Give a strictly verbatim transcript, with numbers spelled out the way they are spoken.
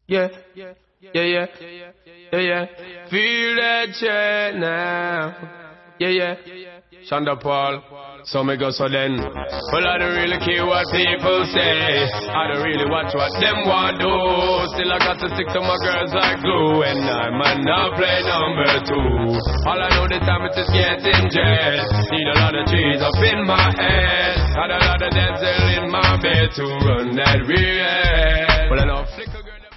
Yeah, yeah, yeah, yeah, yeah, yeah. Feel that check now. Yeah, yeah. Shonda Paul. So me go so then. Well, I don't really care what people say. I don't really watch what them want do. Still I got to stick to my girls like glue. And I might not play number two. All I know this time is just getting jet. Need a lot of trees up in my head. Got a lot of dental in my bed to run that real. Well, I know flick.